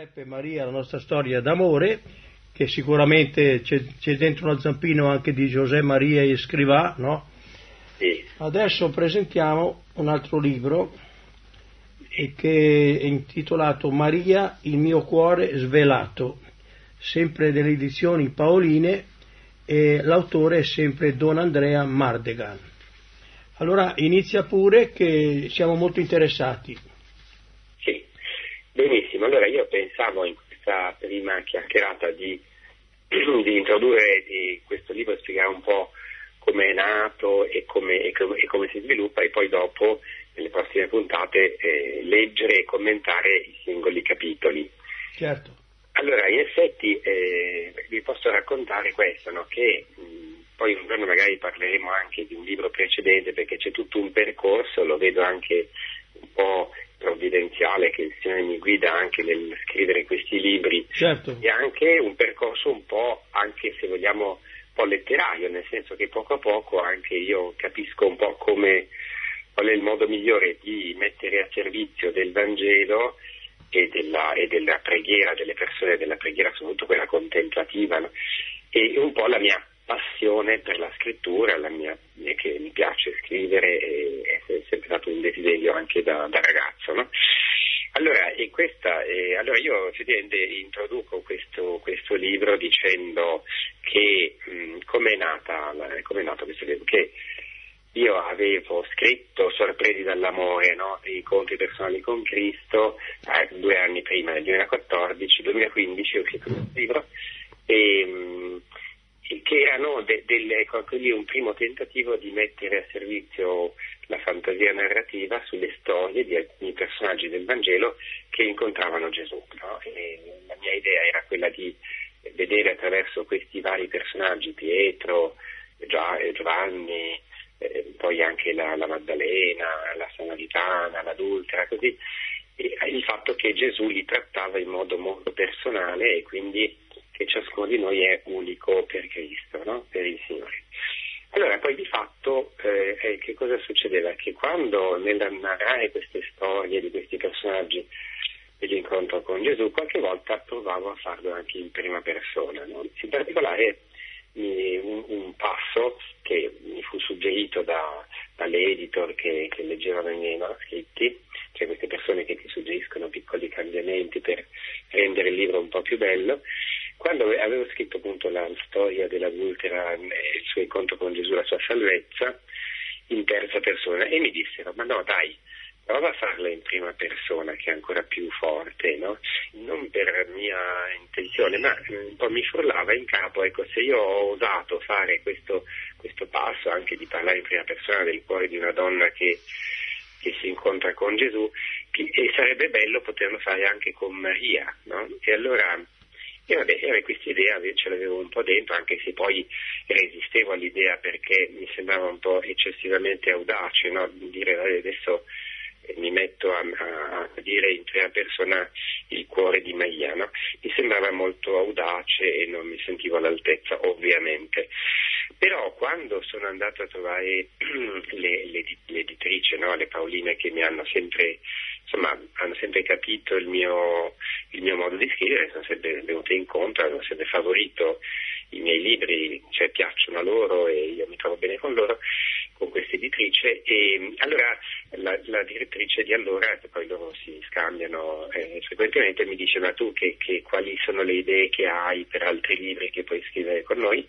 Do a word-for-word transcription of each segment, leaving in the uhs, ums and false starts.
Giuseppe e Maria, la nostra storia d'amore, che sicuramente c'è, c'è dentro uno zampino anche di José Maria Escrivá, no? Sì. Adesso presentiamo un altro libro e che è intitolato Maria, il mio cuore svelato, sempre delle edizioni Paoline, e l'autore è sempre Don Andrea Mardegan. Allora inizia pure, che siamo molto interessati. Sì, benissimo. Allora io pensavo in questa prima chiacchierata di, di introdurre di questo libro e spiegare un po' come è nato e come, e come, e come si sviluppa, e poi dopo nelle prossime puntate eh, leggere e commentare i singoli capitoli. Certo. Allora, in effetti eh, vi posso raccontare questo, no? Che mh, poi un giorno magari parleremo anche di un libro precedente, perché c'è tutto un percorso, lo vedo anche un po' provvidenziale, che il Signore mi guida anche nel scrivere questi libri, certo. E anche un percorso un po', anche se vogliamo, un po' letterario, nel senso che poco a poco anche io capisco un po' come, qual è il modo migliore di mettere a servizio del Vangelo e della, e della preghiera delle persone, della preghiera soprattutto quella contemplativa, no? E un po' la mia passione per la scrittura, la mia, che mi piace scrivere, e è sempre stato un desiderio anche da, da ragazzo, no? Allora, e questa, eh, allora io effettivamente introduco questo, questo libro dicendo che mh, come è nata, come è nato questo libro, che io avevo scritto Sorpresi dall'amore, no? I incontri personali con Cristo, eh, due anni prima, nel duemilaquattordici, duemilaquindici ho scritto questo libro, e, mh, che erano de, delle, quindi un primo tentativo di mettere a servizio la fantasia narrativa sulle storie di alcuni personaggi del Vangelo che incontravano Gesù, no? E la mia idea era quella di vedere attraverso questi vari personaggi, Pietro, Giovanni, Eh, poi anche la, la Maddalena, la Samaritana, l'adultera, così, e il fatto che Gesù li trattava in modo molto personale, e quindi che ciascuno di noi è unico per Cristo, no? Per il Signore. Allora poi di fatto eh, eh, che cosa succedeva? Che quando nel narrare queste storie di questi personaggi dell'incontro con Gesù, qualche volta provavo a farlo anche in prima persona, no? In particolare Un, un passo che mi fu suggerito da, dall'editor che, che leggevano i miei manoscritti, cioè queste persone che ti suggeriscono piccoli cambiamenti per rendere il libro un po' più bello. Quando avevo scritto appunto la storia dell'adultera, il suo incontro con Gesù, la sua salvezza, in terza persona, e mi dissero: ma no dai, prova a farla in prima persona, che è ancora più forte, no? Non per mia intenzione, ma un po' mi frullava in capo, ecco, se io ho osato fare questo, questo passo anche di parlare in prima persona del cuore di una donna che, che si incontra con Gesù, che, e sarebbe bello poterlo fare anche con Maria, no? E allora, e vabbè, era questa idea, ce l'avevo un po' dentro, anche se poi resistevo all'idea perché mi sembrava un po' eccessivamente audace, no? Dire adesso mi metto a, a, a dire in prima persona il cuore di Maria, no? Mi sembrava molto audace e non mi sentivo all'altezza, ovviamente. Però quando sono andato a trovare le, le, l'editrice, no? Le Paoline, che mi hanno sempre, insomma, hanno sempre capito il mio, il mio modo di scrivere, sono sempre venute incontro, hanno sempre favorito i miei libri, cioè piacciono a loro e io mi trovo bene con loro, con questa editrice, e allora la, la direttrice di allora, che poi loro si scambiano eh, frequentemente, mi dice: ma tu che, che quali sono le idee che hai per altri libri che puoi scrivere con noi?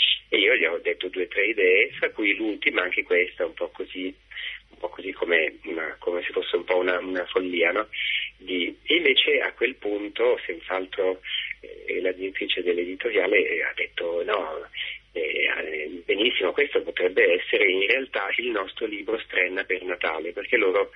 E io gli ho detto due o tre idee, fra cui l'ultima, anche questa, un po' così, un po' così come, una, come se fosse un po' una, una follia, no? Di, e invece a quel punto, senz'altro, eh, la direttrice dell'editoriale eh, ha detto: no, eh, benissimo, questo potrebbe essere in realtà il nostro libro Strenna per Natale, perché loro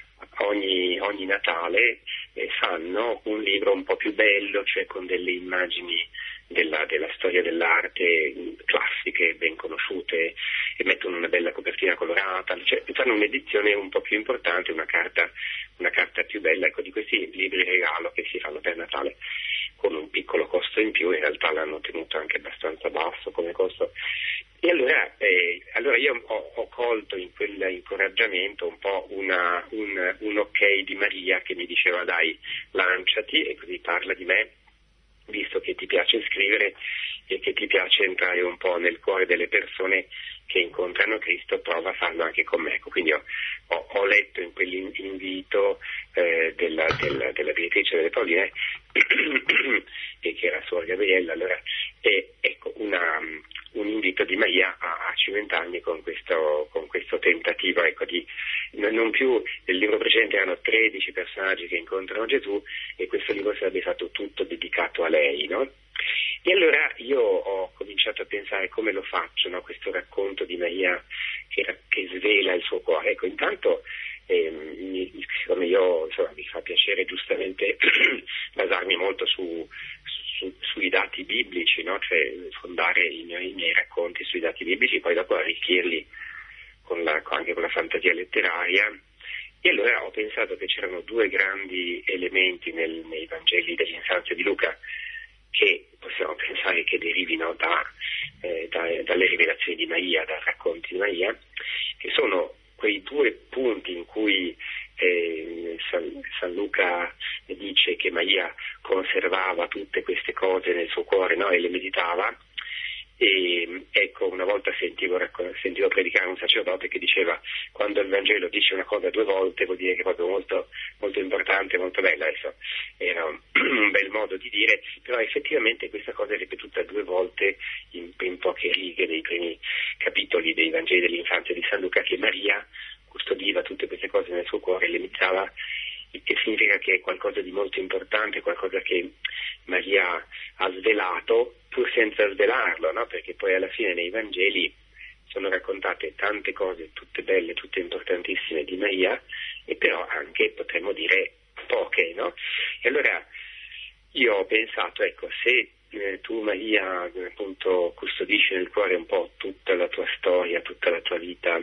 ogni, ogni Natale eh, fanno un libro un po' più bello, cioè con delle immagini della, della storia dell'arte classiche, ben conosciute, e mettono una bella copertina colorata, cioè fanno un'edizione un po' più importante, una carta, una carta più bella, ecco, di questi libri regalo che si fanno per Natale, con un piccolo costo in più. In realtà l'hanno tenuto anche abbastanza basso come costo, E allora, eh, allora io ho, ho colto in quell'incoraggiamento un po' una, un, un ok di Maria che mi diceva dai, lanciati e così parla di me, visto che ti piace scrivere e che ti piace entrare un po' nel cuore delle persone che incontrano Cristo, prova a farlo anche con me. Ecco, quindi ho, ho, ho letto in quell'invito eh, della, della, della direttrice delle Pauline e che era Suor Gabriella, allora, e, ecco, una, un invito di Maria a, a cimentarmi con questo, con questo tentativo, ecco, di non più, nel libro precedente erano tredici personaggi che incontrano Gesù e questo libro sarebbe stato tutto dedicato a lei, no? E allora io ho cominciato a pensare come lo faccio, no? Questo racconto di Maria che, che svela il suo cuore. Ecco, intanto eh, mi, siccome io, insomma, mi fa piacere giustamente basarmi molto su, su, sui dati biblici, no? Cioè fondare i miei, i miei racconti sui dati biblici, poi dopo arricchirli con la, anche con la fantasia letteraria. E allora ho pensato che c'erano due grandi elementi nel, nei Vangeli dell'infanzia di Luca che possiamo pensare che derivino da, eh, da, dalle rivelazioni di Maria, dai racconti di Maria, che sono quei due punti in cui eh, San, San Luca dice che Maria conservava tutte queste cose nel suo cuore, no? E le meditava. E ecco, una volta sentivo, sentivo predicare un sacerdote che diceva: quando il Vangelo dice una cosa due volte vuol dire che è proprio molto, molto importante, molto bella. Adesso era un, un bel modo di dire, però effettivamente questa cosa è ripetuta due volte in, in poche righe dei primi capitoli dei Vangeli dell'infanzia di San Luca, che Maria custodiva tutte queste cose nel suo cuore e le meditava, il che significa che è qualcosa di molto importante, qualcosa che Maria ha svelato pur senza svelarlo, no? Perché poi alla fine nei Vangeli sono raccontate tante cose, tutte belle, tutte importantissime di Maria, e però anche, potremmo dire, poche, no? E allora io ho pensato, ecco, se eh, tu Maria appunto custodisci nel cuore un po' tutta la tua storia, tutta la tua vita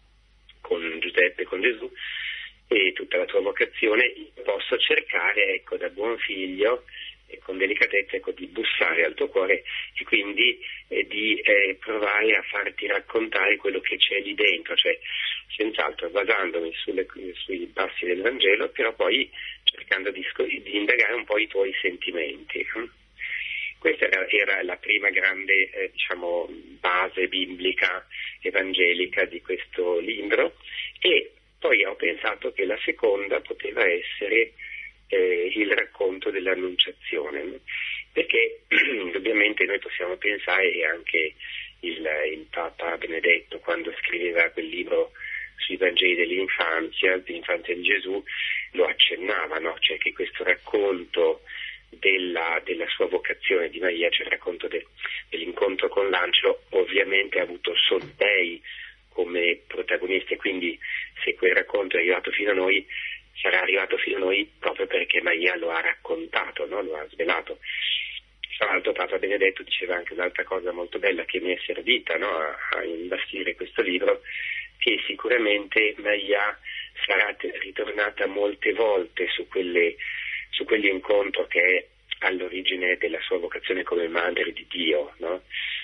con Giuseppe, con Gesù, e tutta la tua vocazione, posso cercare, ecco, da buon figlio e con delicatezza, ecco, di bussare al tuo cuore e quindi eh, di eh, provare a farti raccontare quello che c'è lì dentro, cioè senz'altro basandomi sulle, sui passi del Vangelo, però poi cercando di, di indagare un po' i tuoi sentimenti. Questa era, era la prima grande eh, diciamo, base biblica evangelica di questo libro, e poi ho pensato che la seconda poteva essere eh, il racconto dell'Annunciazione, perché ovviamente noi possiamo pensare, e anche il, il Papa Benedetto quando scriveva quel libro sui Vangeli dell'infanzia, dell'infanzia di Gesù, lo accennava, no? Cioè che questo racconto della, della sua vocazione di Maria, cioè il racconto de, dell'incontro con l'angelo, ovviamente ha avuto solo lei come protagonista, e quindi se quel racconto è arrivato fino a noi, sarà arrivato fino a noi proprio perché Maria lo ha raccontato, no? Lo ha svelato. Tra l'altro Papa Benedetto diceva anche un'altra cosa molto bella che mi è servita, no? a, a imbastire questo libro, che sicuramente Maria sarà ritornata molte volte su, quelle, su quell'incontro che è all'origine della sua vocazione come madre di Dio, no?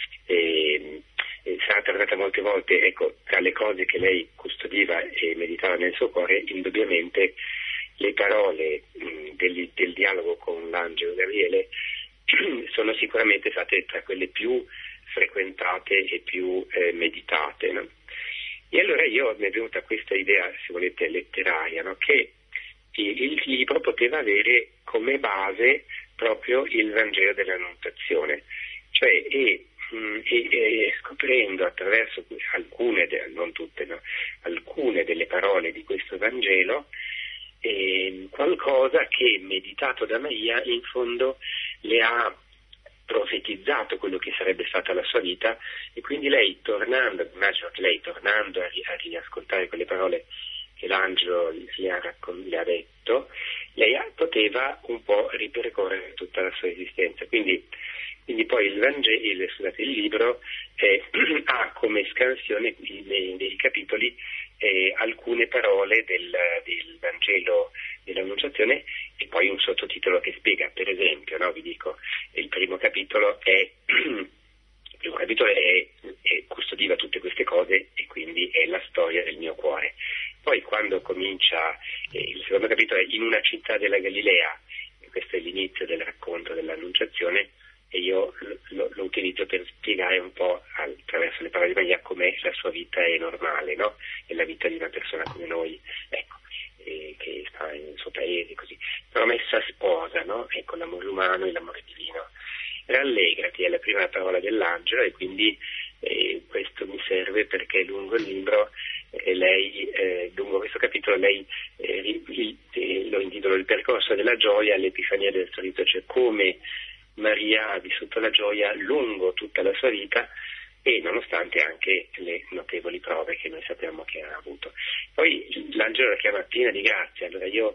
E, e sarà tornata molte volte, ecco, tra le cose che lei custodiva e meditava nel suo cuore, indubbiamente le parole mh, del, del dialogo con l'angelo Gabriele sono sicuramente state tra quelle più frequentate e più eh, meditate, no? E allora io mi è venuta questa idea, se volete, letteraria, no? Che il, il libro poteva avere come base proprio il Vangelo dell'Annunciazione, cioè e E, e scoprendo attraverso alcune, non tutte, no, alcune delle parole di questo Vangelo, eh, qualcosa che, meditato da Maria, in fondo le ha profetizzato quello che sarebbe stata la sua vita, e quindi lei tornando, immagino che lei tornando a, a riascoltare quelle parole che l'angelo le ha, raccon- le ha detto, lei poteva un po' ripercorrere tutta la sua esistenza. Quindi Quindi poi il Vangelo, scusate, il libro eh, ha come scansione nei, nei capitoli eh, alcune parole del, del Vangelo dell'Annunciazione e poi un sottotitolo che spiega. Per esempio, no, vi dico, il primo capitolo è, il primo capitolo è, è storia del mio cuore. Poi quando comincia, eh, il secondo capitolo è In una città della Galilea, e questo è l'inizio del racconto dell'Annunciazione, e io lo, lo utilizzo per spiegare un po' attraverso le parole di Maria com'è la sua vita è normale, no? È la vita di una persona come noi, ecco, eh, che sta nel suo paese, così. Promessa sposa, no? Ecco, l'amore umano e l'amore divino. Rallegrati è la prima parola dell'angelo, e quindi eh, questo mi serve perché lungo il libro, eh, lei, eh, lungo questo capitolo, lei eh, il, eh, lo intitolo Il percorso della gioia all'Epifania del Sorriso, cioè come Maria ha vissuto la gioia lungo tutta la sua vita e nonostante anche le notevoli prove che noi sappiamo che ha avuto. Poi l'angelo la chiama piena di grazia, allora io,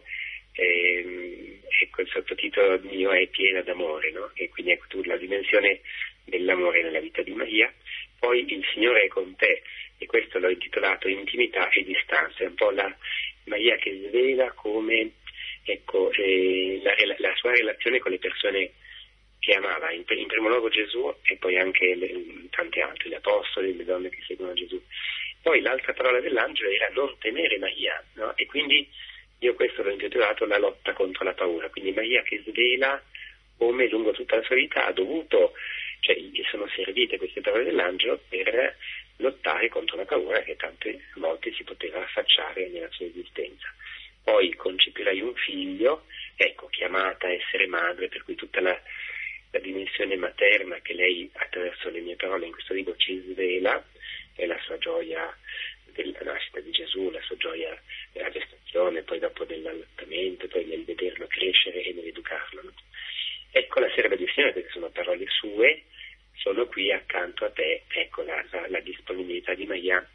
ehm, ecco, il sottotitolo mio è piena d'amore, no? E quindi ecco tu la dimensione dell'amore nella vita di Maria. Poi il Signore è con te, e questo l'ho intitolato Intimità e distanza, è un po' la Maria che svela come, ecco, eh, la, la sua relazione con le persone che amava, in, in primo luogo Gesù e poi anche le, tanti altri, gli apostoli, le donne che seguono Gesù. Poi l'altra parola dell'angelo era non temere Maria, no? E quindi io questo l'ho intitolato La lotta contro la paura, quindi Maria che svela come lungo tutta la sua vita ha dovuto, cioè gli sono servite queste parole dell'angelo per lottare contro la paura che tante volte si poteva affacciare nella sua esistenza. Poi concepirai un figlio, ecco, chiamata a essere madre, per cui tutta la la dimensione materna che lei attraverso le mie parole in questo libro ci svela, è la sua gioia della nascita di Gesù, la sua gioia della gestazione, poi dopo dell'allattamento, poi nel vederlo crescere e nell'educarlo. No? Ecco la serva del Signore, perché sono parole sue, sono qui accanto a te, ecco la, la, la disponibilità di Maria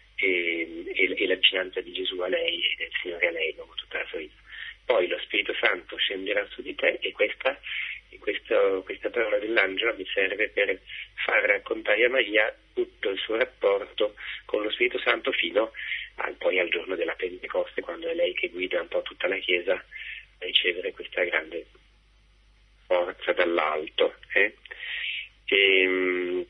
e, e, e la vicinanza di Gesù a lei e del Signore a lei lungo tutta la sua vita. Poi lo Spirito Santo scenderà su di te, e questa Questo, questa parola dell'angelo mi serve per far raccontare a Maria tutto il suo rapporto con lo Spirito Santo fino al, poi al giorno della Pentecoste, quando è lei che guida un po' tutta la Chiesa a ricevere questa grande forza dall'alto. Eh? E,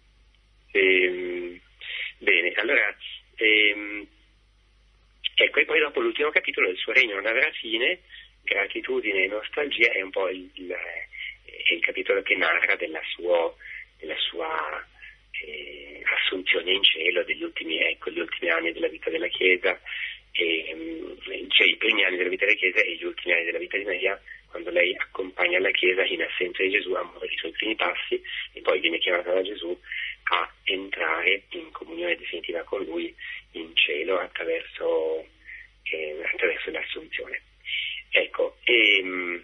e, bene, allora e, ecco, e poi dopo l'ultimo capitolo, Il suo regno non avrà fine, gratitudine e nostalgia, è un po' il, il, è il capitolo che narra della, suo, della sua eh, assunzione in cielo, degli ultimi, ecco, gli ultimi anni della vita della Chiesa, e, cioè i primi anni della vita della Chiesa e gli ultimi anni della vita di Maria, quando lei accompagna la Chiesa in assenza di Gesù a muovere i suoi primi passi, e poi viene chiamata da Gesù a entrare in comunione definitiva con lui in cielo attraverso, eh, attraverso l'assunzione. Ecco, ehm,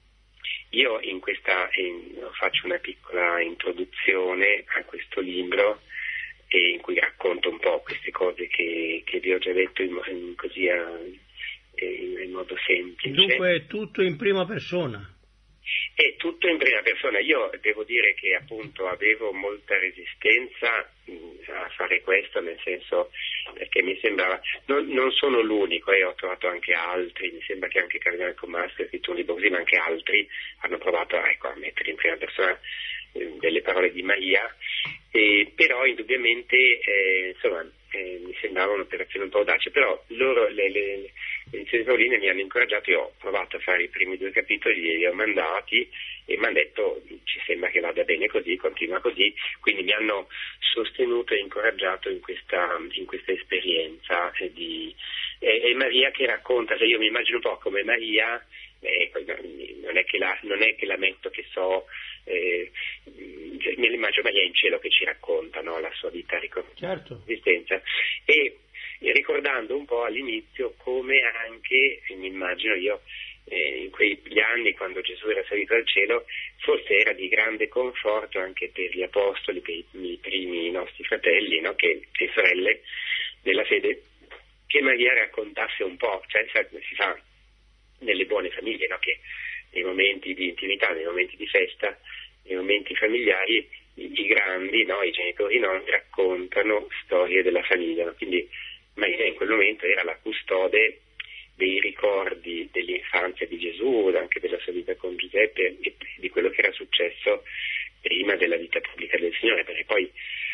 io in questa in, faccio una piccola introduzione a questo libro, eh, in cui racconto un po' queste cose che, che vi ho già detto in, in, così a, in, in modo semplice. Dunque è tutto in prima persona. È tutto in prima persona. Io devo dire che appunto avevo molta resistenza a fare questo, nel senso, perché mi sembrava, non, non sono l'unico, e eh, ho trovato anche altri, mi sembra che anche Cardinale Commasco ha scritto un libro così, ma anche altri hanno provato a, ecco, a mettere in prima persona eh, delle parole di Maria, eh, però indubbiamente eh, insomma eh, mi sembrava un'operazione un po' audace, però loro, le, le, le edizioni Paoline mi hanno incoraggiato, io ho provato a fare i primi due capitoli, li ho mandati e mi hanno detto ci sembra che vada bene così, continua così, quindi mi hanno sostenuto e incoraggiato in questa, in questa esperienza eh, di, eh, e Maria che racconta, cioè io mi immagino un po' come Maria, eh, non, è che la, non è che la metto che so, eh, me l'immagino Maria in cielo che ci racconta, no, la sua vita, certo, esistenza, e, e ricordando un po' all'inizio come anche, mi immagino io, eh, in quegli anni quando Gesù era salito al cielo, forse era di grande conforto anche per gli apostoli, per i, i primi nostri fratelli, no, che, e sorelle della fede, che Maria raccontasse un po', cioè si fa nelle buone famiglie, no, che nei momenti di intimità, nei momenti di festa, nei momenti familiari, i, i grandi, no, i genitori non raccontano storie della famiglia, no? Quindi Maria in quel momento era la custode dei ricordi dell'infanzia di Gesù, anche della sua vita con Giuseppe e di quello che era successo prima della vita pubblica del Signore, perché poi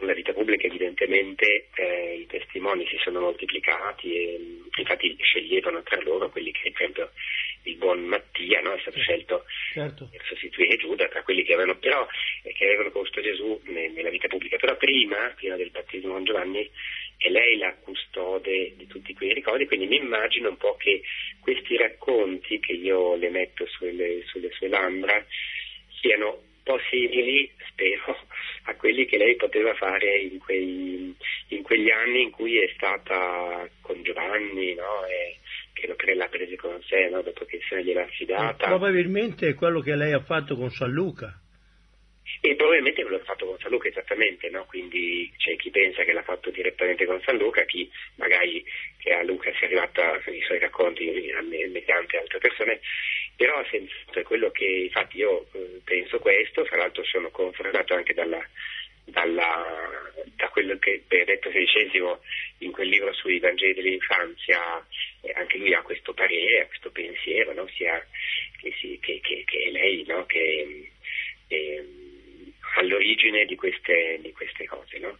con la vita pubblica evidentemente eh, i testimoni si sono moltiplicati e infatti sceglievano tra loro quelli che, per esempio, il buon Mattia, no, è stato scelto certo. per sostituire Giuda tra quelli che avevano però eh, che avevano conosciuto Gesù ne, nella vita pubblica, però prima, prima del battesimo con Giovanni è lei la custode di tutti quei ricordi, quindi mi immagino un po' che questi racconti che io le metto sulle, sulle sue labbra siano un po' simili, spero, a quelli che lei poteva fare in, quei, in quegli anni in cui è stata con Giovanni, no? E che lo l'ha prese con sé, no? Dopo che se ne gliel'ha affidata. Probabilmente è quello che lei ha fatto con San Luca. E probabilmente l'ha fatto con San Luca, esattamente, no? Quindi c'è chi pensa che l'ha fatto direttamente con San Luca, chi magari che a Luca sia arrivata con i suoi racconti mediante altre persone, però è quello che, infatti io penso questo, fra l'altro sono confortato anche dalla, dalla, da quello che Benedetto sedicesimo in quel libro sui Vangeli dell'infanzia, eh, anche lui ha questo parere, ha questo pensiero, no? Sia che, si, che, che, che è lei, no? Che eh, all'origine di queste, di queste cose, no?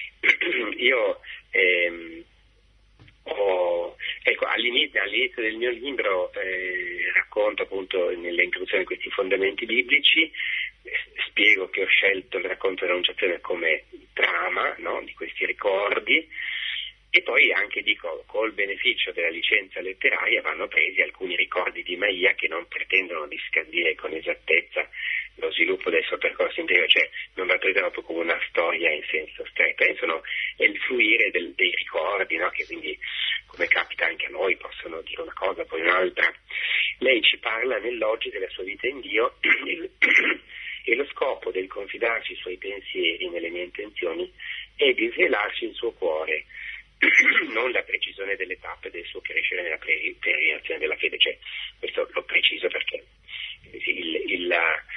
Io ehm, ho, ecco, all'inizio, all'inizio del mio libro eh, racconto appunto nell'introduzione di questi fondamenti biblici, eh, spiego che ho scelto il racconto dell'Annunciazione come trama, no? Di questi ricordi, e poi anche dico, col beneficio della licenza letteraria vanno presi alcuni ricordi di Maria che non pretendono di scandire con esattezza lo sviluppo del suo percorso interiore, cioè non la presentano proprio come una storia in senso stretto, pensano è il fluire del, dei ricordi, no? Che quindi, come capita anche a noi, possono dire una cosa poi un'altra. Lei ci parla nell'oggi della sua vita in Dio e lo scopo del confidarci i suoi pensieri nelle mie intenzioni è di svelarci il suo cuore, non la precisione delle tappe del suo crescere nella peregrinazione della fede, cioè questo lo preciso perché il, il,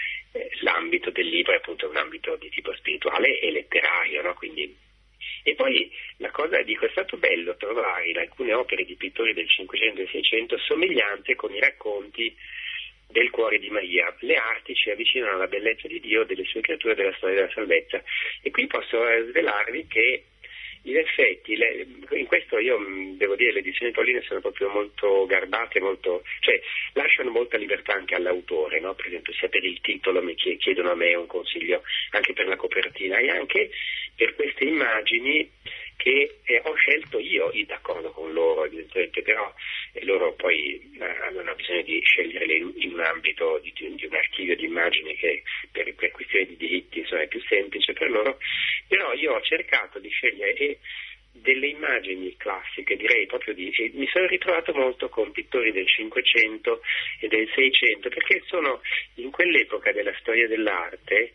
l'ambito del libro è appunto un ambito di tipo spirituale e letterario, no? Quindi, e poi la cosa, dico, è stato bello trovare in alcune opere di pittori del Cinquecento e Seicento somiglianze con i racconti del cuore di Maria. Le arti ci avvicinano alla bellezza di Dio, delle sue creature, della storia della salvezza, e qui posso svelarvi che in effetti, le, in questo io devo dire le edizioni pauline sono proprio molto garbate, molto, cioè lasciano molta libertà anche all'autore, no? Per esempio sia per il titolo mi chiedono a me un consiglio, anche per la copertina e anche per queste immagini che eh, ho scelto io, d'accordo con loro evidentemente, però eh, loro poi eh, hanno bisogno di sceglierle in, in un ambito di, di, di un archivio di immagini che per, per questioni di diritti insomma, è più semplice per loro, però io ho cercato di scegliere e delle immagini classiche, direi proprio di, e mi sono ritrovato molto con pittori del Cinquecento e del Seicento, perché sono in quell'epoca della storia dell'arte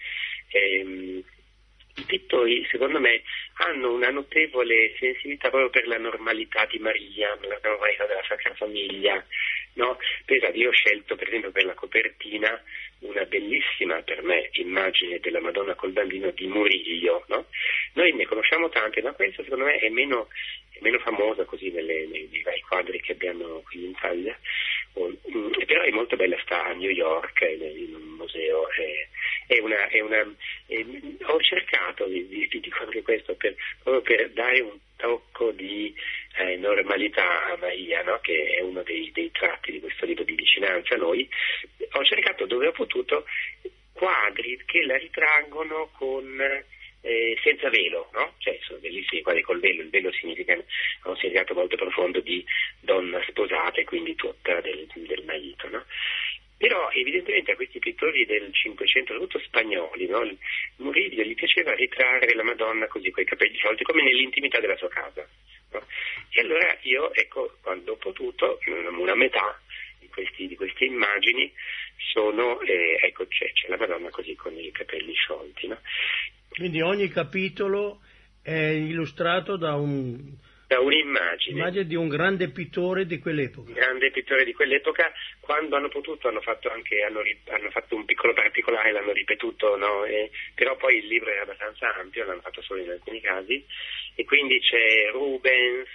ehm, i pittori, secondo me, hanno una notevole sensibilità proprio per la normalità di Maria, la normalità della Sacra Famiglia, no? Pensate, io ho scelto, per esempio, per la copertina una bellissima, per me, immagine della Madonna col bambino di Murillo, no? Noi ne conosciamo tante, ma questa, secondo me, è meno, è meno famosa così nelle, nei, nei vari quadri che abbiamo qui in Italia, oh, mm, però è molto bella, sta a New York, in un museo, è, è una... È una è, ho cercato, vi, vi dico anche questo, per, proprio per dare un tocco di eh, normalità a Maria, no? Che è uno dei, dei tratti di questo libro di vicinanza a noi, ho cercato dove ho potuto quadri che la ritraggono con eh, senza velo, no? Cioè sono bellissimi quadri col velo, il velo significa, ha un significato molto profondo di donna sposata e quindi tutta del, del marito, no? Però evidentemente a questi pittori del Cinquecento, soprattutto spagnoli, no? Murillo gli piaceva ritrarre la Madonna così, coi capelli sciolti, come nell'intimità della sua casa, no? E allora io, ecco, quando ho potuto, una metà di, questi, di queste immagini sono, eh, ecco, c'è, c'è la Madonna così con i capelli sciolti, no? Quindi ogni capitolo è illustrato da un... da un'immagine. Immagine di un grande pittore di quell'epoca. Grande pittore di quell'epoca, quando hanno potuto hanno fatto anche hanno, hanno fatto un piccolo particolare, l'hanno ripetuto, no? E, però poi il libro è abbastanza ampio, l'hanno fatto solo in alcuni casi, e quindi c'è Rubens,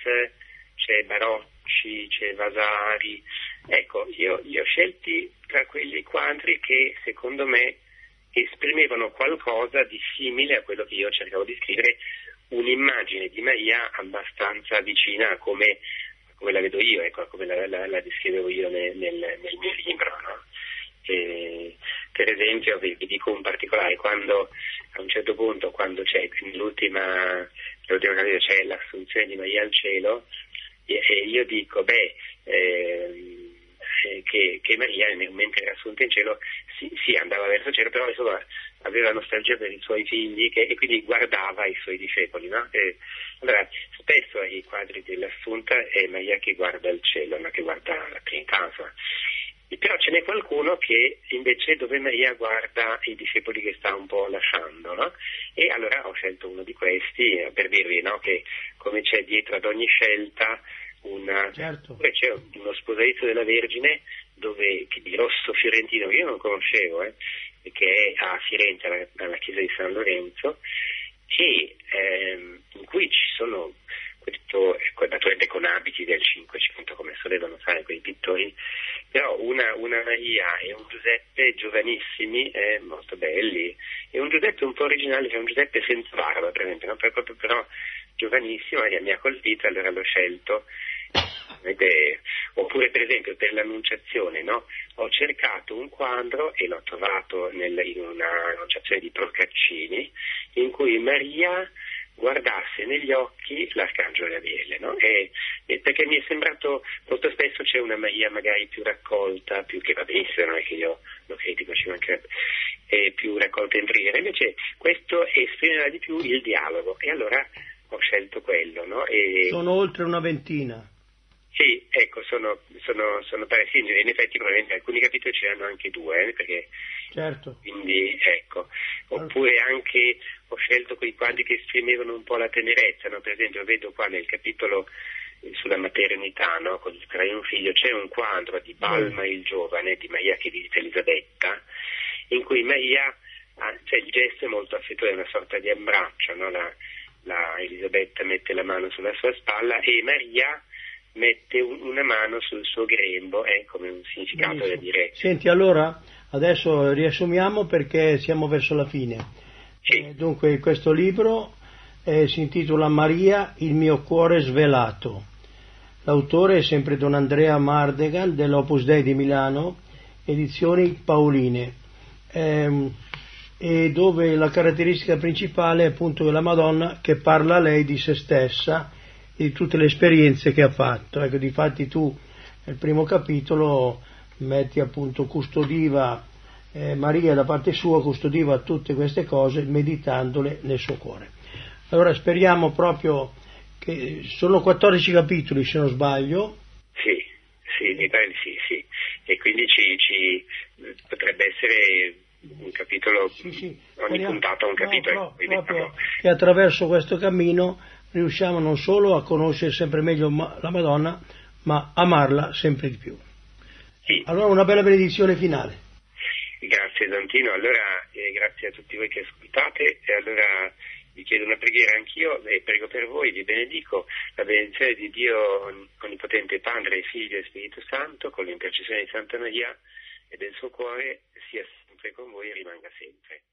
c'è Barocci, c'è Vasari. Ecco, io li ho scelti tra quegli quadri che secondo me esprimevano qualcosa di simile a quello che io cercavo di scrivere, un'immagine di Maria abbastanza vicina a come, come la vedo io, ecco, come la, la, la descrivevo io nel, nel, nel mio libro, no? E, per esempio, vi, vi dico un particolare, quando a un certo punto, quando c'è l'ultima, l'ultima capitolo, c'è l'assunzione di Maria al cielo, e, e io dico, beh, eh, che, che Maria, mentre era assunta in cielo, sì, sì, andava verso il cielo, però insomma aveva nostalgia per i suoi figli che, e quindi guardava i suoi discepoli, no? E, allora, spesso ai quadri dell'assunta è Maria che guarda il cielo, no? Che guarda la Trinità, insomma. Però ce n'è qualcuno che invece dove Maria guarda i discepoli che sta un po' lasciando, no? E allora ho scelto uno di questi per dirvi, no, che come c'è dietro ad ogni scelta una... Certo. Poi c'è uno sposalizio della Vergine dove, che di rosso fiorentino, che io non conoscevo, eh, che è a Firenze, alla, alla chiesa di San Lorenzo, e ehm, in cui ci sono questo, naturalmente con abiti del Cinquecento, come solevano fare quei pittori, però una, una Maria e un Giuseppe giovanissimi, eh, molto belli, e un Giuseppe un po' originale, che è un Giuseppe senza barba, per esempio, no? proprio però giovanissimo, e mi ha colpito, allora l'ho scelto. Oppure per esempio per l'Annunciazione, no? Ho cercato un quadro e l'ho trovato nel, in una annunciazione di Procaccini in cui Maria guardasse negli occhi l'Arcangelo Gabriele, no? E, e perché mi è sembrato, molto spesso c'è una Maria magari più raccolta, più che va benissimo, non è che io lo critico, ci mancherebbe, è più raccolta in preghiera, invece questo esprimerà di più il dialogo, e allora ho scelto quello, no? E... sono oltre una ventina. Sì, ecco, sono, sono, sono parecchi, in effetti probabilmente alcuni capitoli ce n'hanno anche due, eh, perché certo. Quindi ecco, oppure anche ho scelto quei quadri che esprimevano un po' la tenerezza, no? Per esempio vedo qua nel capitolo sulla maternità, no? Con tra un figlio c'è un quadro di Balma il giovane, di Maria che visita Elisabetta, in cui Maria, cioè il gesto è molto affettuoso, è una sorta di abbraccio, no? La, la Elisabetta mette la mano sulla sua spalla e Maria mette un, una mano sul suo grembo, eh, come un significato da dire. Senti, allora adesso riassumiamo perché siamo verso la fine. Sì. Eh, dunque questo libro eh, si intitola Maria, il mio cuore svelato. L'autore è sempre Don Andrea Mardegan dell'Opus Dei di Milano, edizioni Paoline, eh, e dove la caratteristica principale è appunto la Madonna che parla a lei di se stessa e di tutte le esperienze che ha fatto. Ecco, difatti tu nel primo capitolo metti appunto custodiva eh, Maria da parte sua, custodiva tutte queste cose meditandole nel suo cuore. Allora speriamo proprio che sono quattordici capitoli, se non sbaglio. Sì, sì, mi pare di sì, sì. E quindi ci, ci potrebbe essere un capitolo, sì, sì. Ogni speriamo, puntata un capitolo. No, pro, proprio che attraverso questo cammino riusciamo non solo a conoscere sempre meglio la Madonna, ma amarla sempre di più. Sì. Allora una bella benedizione finale. Grazie Dantino, allora eh, grazie a tutti voi che ascoltate, e allora vi chiedo una preghiera anch'io e prego per voi, vi benedico, la benedizione di Dio Onnipotente, Padre, Figlio e Spirito Santo, con l'intercessione di Santa Maria e del suo cuore, sia sempre con voi e rimanga sempre.